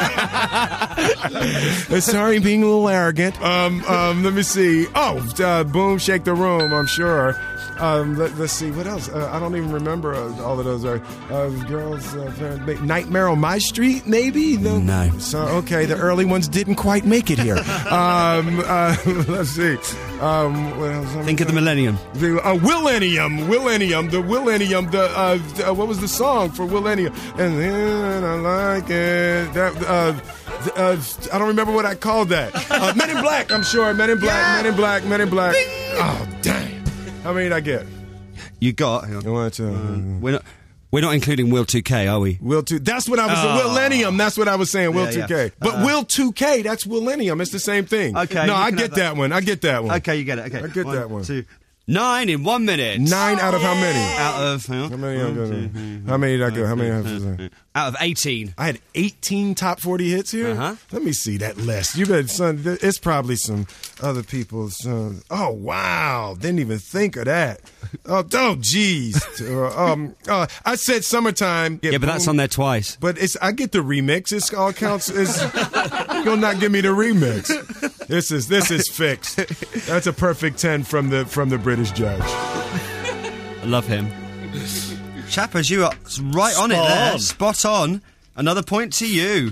Speaker 1: yeah. Sorry, being a little arrogant. Um, um, let me see. Oh, uh, Boom, Shake the Room. I'm sure. Um, let, let's see what else. Uh, I don't even remember uh, all of those. Are uh, girls? Uh, Nightmare on My Street? Maybe. No.
Speaker 3: No.
Speaker 1: So okay, the early ones didn't quite make it here. um, uh, let's see. Um, what else?
Speaker 3: Think of the millennium.
Speaker 1: The uh, Willennium, Willennium, the Willennium. The uh, uh, what was the song for Willennium? And then I like it. That uh, uh, I don't remember what I called that. Uh, Men in Black. I'm sure. Men in Black. Yeah. Men in Black. Men in Black. Ding. Oh damn. How many did I get?
Speaker 3: You got. Hang on.
Speaker 1: One, two,
Speaker 3: um, we're not. We're not including Will two K, are we?
Speaker 1: Will two. That's what I was.
Speaker 3: Oh.
Speaker 1: Willennium. That's what I was saying. Will
Speaker 3: Yeah,
Speaker 1: two K.
Speaker 3: yeah.
Speaker 1: But
Speaker 3: Uh,
Speaker 1: Will two K. That's Willennium. It's the same thing.
Speaker 3: Okay.
Speaker 1: No,
Speaker 3: you
Speaker 1: I
Speaker 3: can
Speaker 1: get
Speaker 3: have
Speaker 1: that. one. I get that one.
Speaker 3: Okay, you get it. Okay.
Speaker 1: I get
Speaker 3: one,
Speaker 1: that one.
Speaker 3: Two. Nine in one minute.
Speaker 1: Nine out of how many?
Speaker 3: Out of hang on.
Speaker 1: How many?
Speaker 3: One,
Speaker 1: I got?
Speaker 3: two, three,
Speaker 1: How many did I go? How many?
Speaker 3: four,
Speaker 1: I have to say?
Speaker 3: Out of eighteen.
Speaker 1: I had eighteen top forty hits here.
Speaker 3: Uh-huh.
Speaker 1: Let me see that list. You bet, son. th- It's probably some other people's. Um, oh wow! Didn't even think of that. Oh, oh, geez. uh, um, uh, I said summertime.
Speaker 3: Yeah, but that's on there twice.
Speaker 1: But it's I get the remix. It's all counts. It's, you're gonna not give me the remix. This is this is fixed. That's a perfect ten from the from the British judge.
Speaker 3: I love him. Chappers, you are right on it
Speaker 4: Spot
Speaker 3: there.
Speaker 4: on.
Speaker 3: Spot on. Another point to you.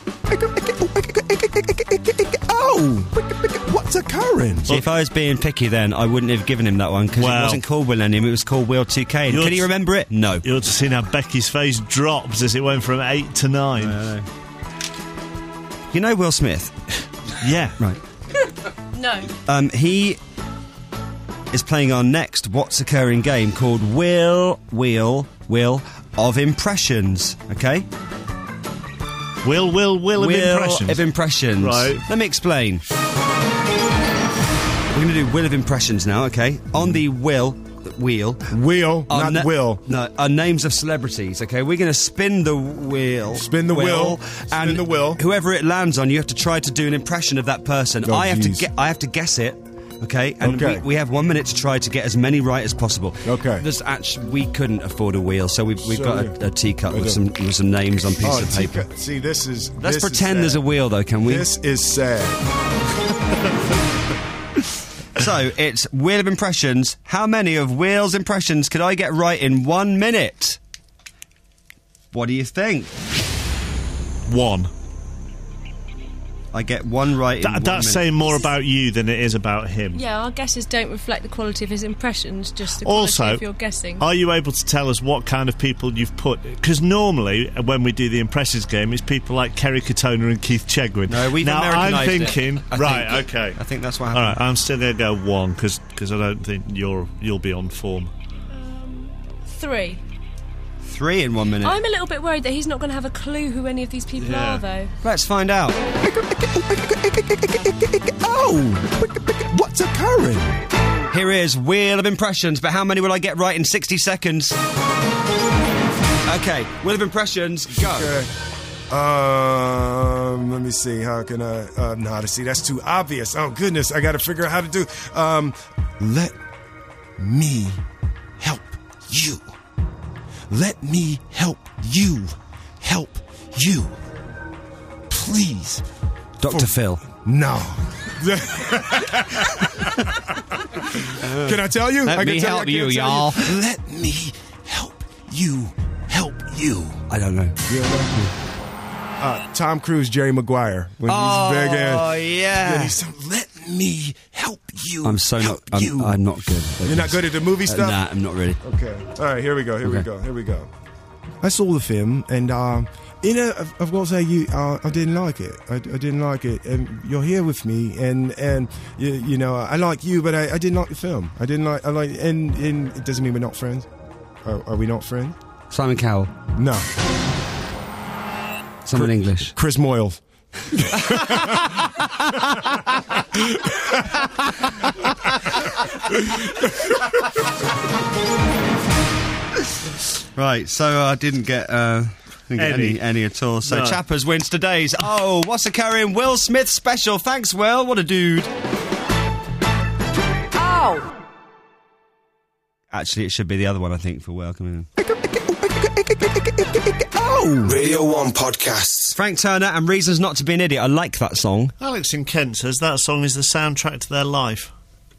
Speaker 1: Oh, what's occurring?
Speaker 3: See, if I was being picky then, I wouldn't have given him that one because
Speaker 4: Well-
Speaker 3: it wasn't called Millennium, it was called Will two K. And
Speaker 4: You're
Speaker 3: can he
Speaker 4: t-
Speaker 3: remember it? No.
Speaker 4: You ought to see how Becky's face dropped as it went from eight to nine.
Speaker 3: You know Will Smith?
Speaker 4: Yeah.
Speaker 3: Right.
Speaker 5: No.
Speaker 3: Um, he is playing our next What's Occurring game called Will, Wheel, Will of Impressions. Okay?
Speaker 4: Will, will, will of
Speaker 3: Wheel
Speaker 4: impressions.
Speaker 3: of Impressions.
Speaker 4: Right.
Speaker 3: Let me explain. We're going to do Will of Impressions now, okay? On the Will, wheel.
Speaker 1: Wheel,
Speaker 3: are
Speaker 1: not
Speaker 3: na-
Speaker 1: Will.
Speaker 3: No, are names of celebrities, okay? We're going to spin the wheel.
Speaker 1: Spin the wheel.
Speaker 3: And
Speaker 1: Spin the wheel.
Speaker 3: whoever it lands on, you have to try to do an impression of that person.
Speaker 1: Oh,
Speaker 3: I have to
Speaker 1: geez.
Speaker 3: get. I have to guess it. Okay, and
Speaker 1: Okay.
Speaker 3: We, we have one minute to try to get as many right as possible.
Speaker 1: Okay.
Speaker 3: There's actually we couldn't afford a wheel, so we've we've
Speaker 1: So,
Speaker 3: got
Speaker 1: yeah.
Speaker 3: a, a teacup
Speaker 1: We
Speaker 3: with
Speaker 1: do.
Speaker 3: some with some names on pieces
Speaker 1: Oh,
Speaker 3: of paper.
Speaker 1: Tika- see, this is.
Speaker 3: Let's
Speaker 1: this is
Speaker 3: pretend there's a
Speaker 1: sad.
Speaker 3: wheel, though, can we?
Speaker 1: This is sad.
Speaker 3: So it's Wheel of Impressions. How many of Wheel's impressions could I get right in one minute? What do you think?
Speaker 4: One.
Speaker 3: I get one right in
Speaker 4: That,
Speaker 3: one
Speaker 4: that's
Speaker 3: minute.
Speaker 4: saying more about you than it is about him.
Speaker 5: Yeah, our guesses don't reflect the quality of his impressions, just the quality
Speaker 4: Also,
Speaker 5: of your guessing.
Speaker 4: are you able to tell us what kind of people you've put? Because normally, when we do the impressions game, it's people like Kerry Katona and Keith Chegwin.
Speaker 3: No, we've
Speaker 4: now I'm
Speaker 3: Americanised it.
Speaker 4: thinking,
Speaker 3: I
Speaker 4: right?
Speaker 3: think-
Speaker 4: okay,
Speaker 3: I think that's what
Speaker 4: all
Speaker 3: happened.
Speaker 4: right. I'm still going to go one because I don't think you're you'll be on form.
Speaker 5: Three.
Speaker 3: Three in one minute.
Speaker 5: I'm a little bit worried that he's not going to have a clue who any of these people
Speaker 4: Yeah.
Speaker 5: are, though.
Speaker 3: Let's find out.
Speaker 1: Oh, what's occurring?
Speaker 3: Here is Wheel of Impressions, but how many will I get right in sixty seconds? Okay, Wheel of Impressions, go.
Speaker 1: Okay. Um, let me see. How can I? Uh, no, to see that's too obvious. Oh goodness, I got to figure out how to do. Um, let me help you. Let me help you. Help you. Please.
Speaker 3: Doctor Phil.
Speaker 1: No. Can I tell you?
Speaker 3: Let
Speaker 1: I can
Speaker 3: me
Speaker 1: tell
Speaker 3: help
Speaker 1: I
Speaker 3: you,
Speaker 1: can't tell
Speaker 3: y'all.
Speaker 1: Let me help you. Help you.
Speaker 3: I don't know.
Speaker 1: Uh, Tom Cruise, Jerry Maguire. When
Speaker 3: Oh,
Speaker 1: he's big and,
Speaker 3: yeah.
Speaker 1: yeah, he's so, let me help you.
Speaker 3: I'm so
Speaker 1: help
Speaker 3: not.
Speaker 1: you.
Speaker 3: I'm, I'm not good.
Speaker 1: You're not good at the movie
Speaker 3: Uh,
Speaker 1: stuff?
Speaker 3: nah, I'm not really.
Speaker 1: Okay. All right, here we go. Here we
Speaker 3: Okay.
Speaker 1: go. Here we go. I saw the film, and uh, you know, I've, I've got to say, you, uh, I didn't like it. I, I didn't like it. And you're here with me, and and you, you know, I like you, but I, I didn't like the film. I didn't like. I like, and, and it doesn't mean we're not friends. Are, are we not friends?
Speaker 3: Simon Cowell.
Speaker 1: No.
Speaker 3: Someone English.
Speaker 1: Chris Moyle.
Speaker 3: Right, so I didn't get, uh, didn't get any. any any at all. So
Speaker 4: No.
Speaker 3: Chappers wins today's. Oh, what's occurring? Will Smith special. Thanks, Will. What a dude.
Speaker 6: Oh!
Speaker 3: Actually, it should be the other one, I think, for Will coming in.
Speaker 1: Oh!
Speaker 10: Radio one podcasts.
Speaker 3: Frank Turner and Reasons Not to Be an Idiot. I like that song.
Speaker 4: Alex in Kent says that song is the soundtrack to their life.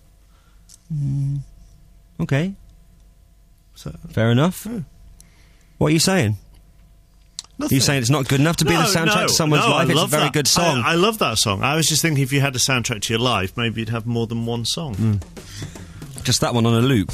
Speaker 3: Okay,
Speaker 4: So,
Speaker 3: fair enough. What are you saying?
Speaker 4: nothing.
Speaker 3: You saying it's not good enough to be
Speaker 4: No,
Speaker 3: the soundtrack
Speaker 4: no,
Speaker 3: to someone's
Speaker 4: no,
Speaker 3: life?
Speaker 4: I
Speaker 3: It's a
Speaker 4: love
Speaker 3: very
Speaker 4: that.
Speaker 3: good song.
Speaker 4: I, I love that song. I was just thinking if you had a soundtrack to your life, maybe you'd have more than one song.
Speaker 3: Mm. Just that one on a loop.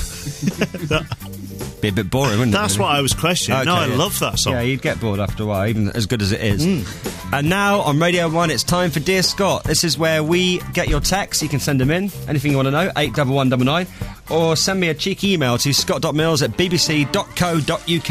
Speaker 3: Be a bit boring, wouldn't it?
Speaker 4: That's
Speaker 3: really?
Speaker 4: what I was questioning. no,
Speaker 3: Okay,
Speaker 4: I
Speaker 3: yeah.
Speaker 4: love that song.
Speaker 3: Yeah, you'd get bored after a while, even as good as it is.
Speaker 4: Mm.
Speaker 3: And now on Radio one, it's time for Dear Scott. This is where we get your texts. You can send them in. Anything you want to know, eight one one nine nine. Or send me a cheeky email to scott.mills at bbc dot co dot uk.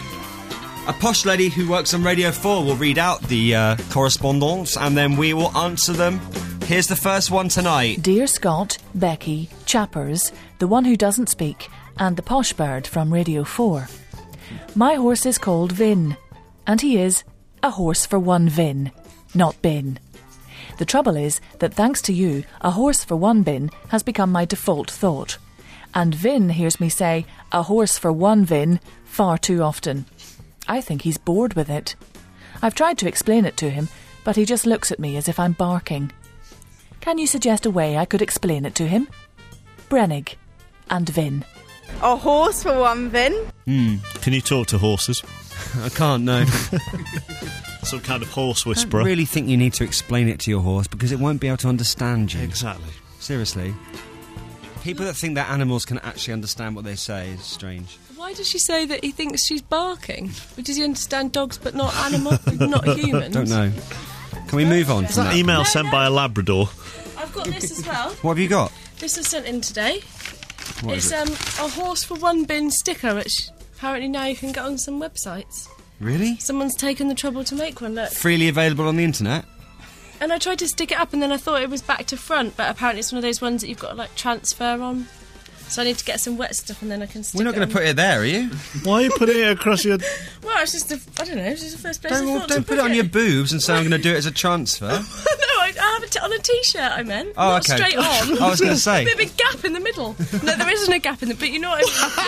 Speaker 3: A posh lady who works on Radio four will read out the uh, correspondence, and then we will answer them. Here's the first one tonight.
Speaker 11: Dear Scott, Becky, Chappers, the one who doesn't speak, and the posh bird from Radio four. My horse is called Vin, and he is a horse for one Vin, not bin. The trouble is that thanks to you, a horse for one bin has become my default thought. And Vin hears me say, a horse for one Vin, far too often. I think he's bored with it. I've tried to explain it to him, but he just looks at me as if I'm barking. Can you suggest a way I could explain it to him? Brennig and Vin.
Speaker 12: A horse for one Vin?
Speaker 3: Hmm.
Speaker 4: Can you talk to horses?
Speaker 3: I can't, no.
Speaker 4: Some kind of horse
Speaker 3: I
Speaker 4: whisperer.
Speaker 3: don't really think you need to explain it to your horse because it won't be able to understand you.
Speaker 4: Exactly.
Speaker 3: Seriously. People that think that animals can actually understand what they say is strange.
Speaker 5: Why does she say that he thinks she's barking? Does he understand dogs but not animal, not humans?
Speaker 3: Don't know. Can we move on
Speaker 4: Is
Speaker 3: from
Speaker 4: that
Speaker 3: that?
Speaker 4: email
Speaker 5: No,
Speaker 4: sent
Speaker 5: no.
Speaker 4: by a Labrador?
Speaker 5: I've got this as well.
Speaker 3: What have you got?
Speaker 5: This was sent in today.
Speaker 3: What
Speaker 5: it's
Speaker 3: is it?
Speaker 5: um, a horse for one bin sticker, which apparently now you can get on some websites.
Speaker 3: Really?
Speaker 5: Someone's taken the trouble to make one, look.
Speaker 3: Freely available on the internet?
Speaker 5: And I tried to stick it up and then I thought it was back to front, but apparently it's one of those ones that you've got to like transfer on. So I need to get some wet stuff and then I can stick
Speaker 3: We're not
Speaker 5: it
Speaker 3: going to
Speaker 5: on.
Speaker 3: put it there, are you?
Speaker 4: Why are you putting it across your...
Speaker 5: Well, it's just, a, I don't know, it's just the first place I
Speaker 3: Don't,
Speaker 5: thought
Speaker 3: don't
Speaker 5: to
Speaker 3: put it on your boobs and say I'm going to do it as a transfer.
Speaker 5: No, I, I have it on a t-shirt, I meant.
Speaker 3: Oh,
Speaker 5: not
Speaker 3: okay.
Speaker 5: straight on.
Speaker 3: I was gonna say.
Speaker 5: There's a big gap in the middle. No, there isn't a gap in the... But you know what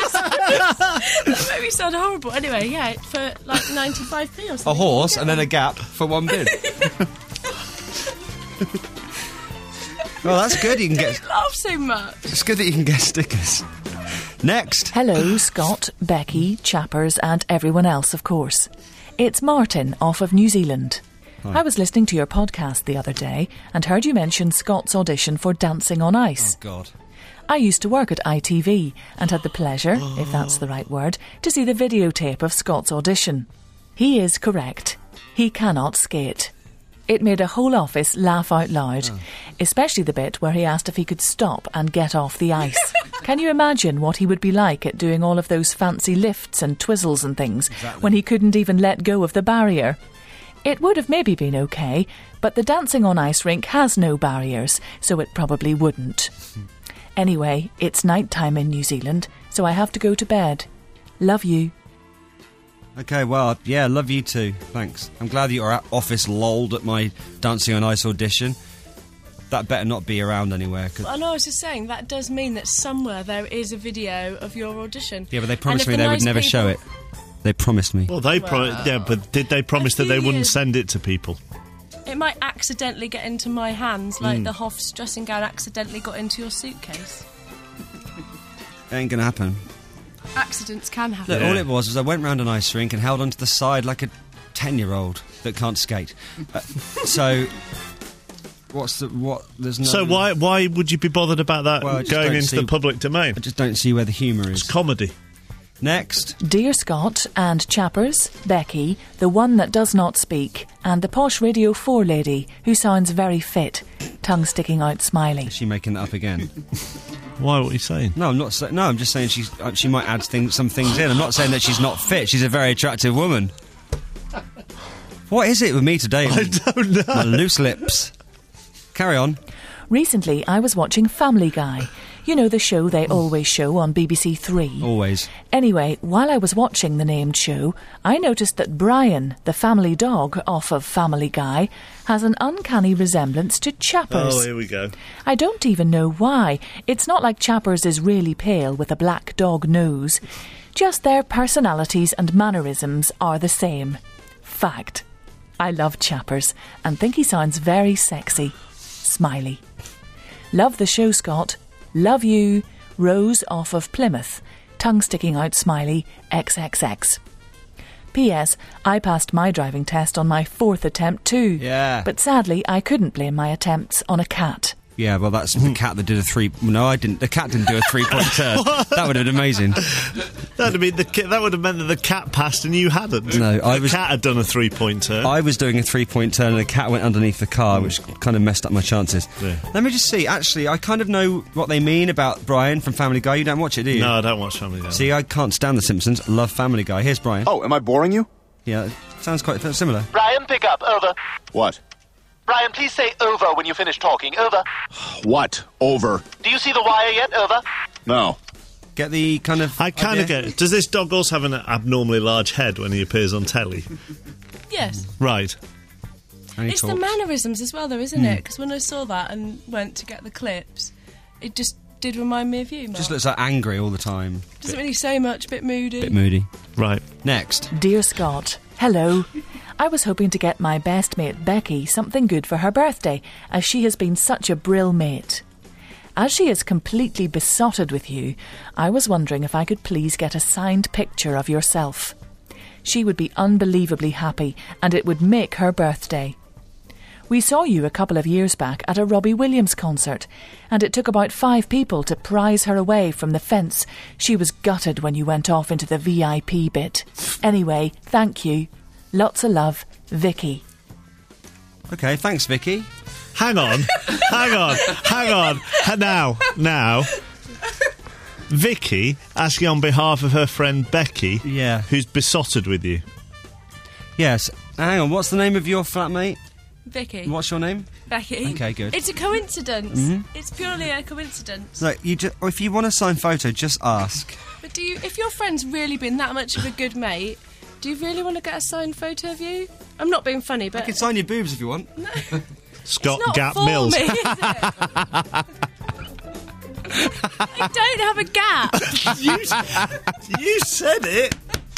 Speaker 5: I mean? That made me sound horrible. Anyway, yeah, for like ninety-five p or something.
Speaker 3: A horse and then a gap for one bin. Well, that's good. You can get.
Speaker 5: Don't laugh so much.
Speaker 3: It's good that you can get stickers. Next.
Speaker 11: Hello, Scott, Becky, Chappers, and everyone else, of course. It's Martin, off of New Zealand.
Speaker 3: Hi.
Speaker 11: I was listening to your podcast the other day and heard you mention Scott's audition for Dancing on Ice.
Speaker 3: Oh God.
Speaker 11: I used to work at I T V and had the pleasure, if that's the right word, to see the videotape of Scott's audition. He is correct. He cannot skate. It made a whole office laugh out loud,
Speaker 3: Oh.
Speaker 11: especially the bit where he asked if he could stop and get off the ice. Can you imagine what he would be like at doing all of those fancy lifts and twizzles and things
Speaker 3: Exactly.
Speaker 11: when he couldn't even let go of the barrier? It would have maybe been okay, but the Dancing on Ice rink has no barriers, so it probably wouldn't. Anyway, it's night time in New Zealand, so I have to go to bed. Love you.
Speaker 3: Okay, well, yeah, love you too. Thanks. I'm glad that your office lolled at my Dancing on Ice audition. That better not be around anywhere. 'Cause
Speaker 5: I know, I was just saying, that does mean that somewhere there is a video of your audition.
Speaker 3: yeah, but they
Speaker 5: And
Speaker 3: promised
Speaker 5: if
Speaker 3: me
Speaker 5: the
Speaker 3: they would
Speaker 5: nice
Speaker 3: never
Speaker 5: people-
Speaker 3: show it. They promised me.
Speaker 4: Well, they pro- yeah, but did they promise that
Speaker 5: few
Speaker 4: they wouldn't
Speaker 5: years-
Speaker 4: send it to people?
Speaker 5: It might accidentally get into my hands, like
Speaker 3: Mm.
Speaker 5: the Hoff's dressing gown accidentally got into your suitcase.
Speaker 3: It ain't gonna happen.
Speaker 5: Accidents can happen.
Speaker 3: Look, all it was was I went round an ice rink and held onto the side like a ten-year-old that can't skate. Uh, so, what's the what? There's no.
Speaker 4: So why why would you be bothered about that
Speaker 3: Well, I just
Speaker 4: going
Speaker 3: don't
Speaker 4: into
Speaker 3: see-
Speaker 4: the public domain?
Speaker 3: I just don't see where the humour is.
Speaker 4: It's comedy.
Speaker 3: Next.
Speaker 11: Dear Scott and Chappers, Becky, the one that does not speak, and the posh Radio four lady who sounds very fit, tongue sticking out smiley.
Speaker 3: Is she making that up again?
Speaker 4: Why? What are you saying?
Speaker 3: No, I'm not. Sa- no, I'm just saying she's. Uh, she might add things, some things in. I'm not saying that she's not fit. She's a very attractive woman. What is it with me today?
Speaker 4: I don't know.
Speaker 3: My loose lips. Carry on.
Speaker 11: Recently, I was watching Family Guy. You know, the show they always show on B B C Three.
Speaker 3: Always.
Speaker 11: Anyway, while I was watching the named show, I noticed that Brian, the family dog off of Family Guy, has an uncanny resemblance to Chappers.
Speaker 4: Oh, here we go.
Speaker 11: I don't even know why. It's not like Chappers is really pale with a black dog nose. Just their personalities and mannerisms are the same. Fact. I love Chappers and think he sounds very sexy. Smiley. Love the show, Scott. Love you. Rose off of Plymouth. Tongue sticking out smiley. X X X. P S. I passed my driving test on my fourth attempt too.
Speaker 3: Yeah.
Speaker 11: But sadly, I couldn't blame my attempts on a cat.
Speaker 3: Yeah, well, that's the cat that did a three... No, I didn't. The cat didn't do a three-point turn. That would have been amazing.
Speaker 4: That would have been the ki- that would have meant that the cat passed and you hadn't.
Speaker 3: No, I
Speaker 4: the
Speaker 3: was...
Speaker 4: The cat had done a three-point turn.
Speaker 3: I was doing a three-point turn and the cat went underneath the car, which kind of messed up my chances.
Speaker 4: Yeah.
Speaker 3: Let me just see. Actually, I kind of know what they mean about Brian from Family Guy. You don't watch it, do you?
Speaker 4: No, I don't watch Family Guy.
Speaker 3: See, I can't stand The Simpsons. Love Family Guy. Here's Brian.
Speaker 10: Oh, am I boring you?
Speaker 3: Yeah, sounds quite similar.
Speaker 13: Brian, pick up. Over.
Speaker 10: What?
Speaker 13: Brian, please say over when you finish talking. Over.
Speaker 10: What? Over.
Speaker 13: Do you see the wire yet? Over.
Speaker 10: No.
Speaker 3: Get the kind of...
Speaker 4: I kind of get it. Does this dog also have an abnormally large head when he appears on telly?
Speaker 5: Yes.
Speaker 4: Right.
Speaker 5: It's
Speaker 3: talks.
Speaker 5: the mannerisms as well, though, isn't
Speaker 3: Mm.
Speaker 5: it? Because when I saw that and went to get the clips, it just did remind me of you, Mark.
Speaker 3: Just looks like angry all the time.
Speaker 5: Doesn't really say much, a bit moody.
Speaker 3: Bit moody.
Speaker 4: Right.
Speaker 3: Next.
Speaker 11: Dear Scott, hello. I was hoping to get my best mate Becky something good for her birthday, as she has been such a brill mate. As she is completely besotted with you, I was wondering if I could please get a signed picture of yourself. She would be unbelievably happy, and it would make her birthday. We saw you a couple of years back at a Robbie Williams concert, and it took about five people to prise her away from the fence. She was gutted when you went off into the V I P bit. Anyway, thank you. Lots of love, Vicky.
Speaker 3: Okay, thanks, Vicky.
Speaker 4: Hang on, hang on, hang on. Now, now. Vicky asking on behalf of her friend Becky,
Speaker 3: yeah,
Speaker 4: who's besotted with you.
Speaker 3: Yes. Hang on, what's the name of your flatmate?
Speaker 5: Vicky.
Speaker 3: What's your name?
Speaker 5: Becky.
Speaker 3: Okay, good.
Speaker 5: It's a coincidence.
Speaker 3: Mhm.
Speaker 5: It's purely a coincidence.
Speaker 3: Look, you just, if you want a signed photo, just ask.
Speaker 5: But do you, if your friend's really been that much of a good mate, do you really want to get a signed photo of you? I'm not being funny, but...
Speaker 3: I can sign your boobs if you want.
Speaker 5: No.
Speaker 4: Scott
Speaker 5: It's not
Speaker 4: Gap
Speaker 5: for
Speaker 4: Mills.
Speaker 5: me, is it? I don't have a gap.
Speaker 4: you, you said it.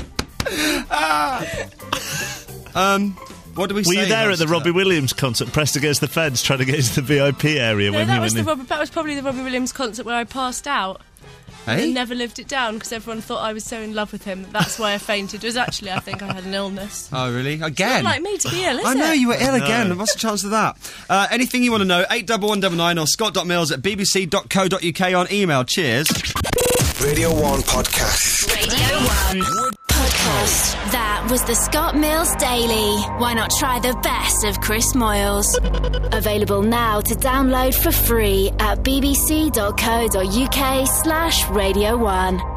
Speaker 3: um, what do we
Speaker 4: Were
Speaker 3: say?
Speaker 4: you there at the
Speaker 3: Hester?
Speaker 4: Robbie Williams concert, pressed against the fence, trying to get into the V I P area
Speaker 5: No,
Speaker 4: when
Speaker 5: that
Speaker 4: you
Speaker 5: was,
Speaker 4: went
Speaker 5: the
Speaker 4: in?
Speaker 5: Robbie, that was probably the Robbie Williams concert where I passed out.
Speaker 3: Hey?
Speaker 5: And never lived it down because everyone thought I was so in love with him that that's why I fainted. It was actually, I think I had an illness.
Speaker 3: Oh, really? Again?
Speaker 5: It's not like me to be ill, is
Speaker 3: I know,
Speaker 5: it?
Speaker 3: you were ill
Speaker 4: No.
Speaker 3: again. What's the chance of that? Uh, anything you want to know, eight one one nine nine or scott.mills at bbc.co.uk on email. Cheers.
Speaker 14: Radio one Podcast.
Speaker 2: Radio one Podcast. That was the Scott Mills Daily. Why not try the best of Chris Moyles? Available now to download for free at bbc.co.uk slash Radio one.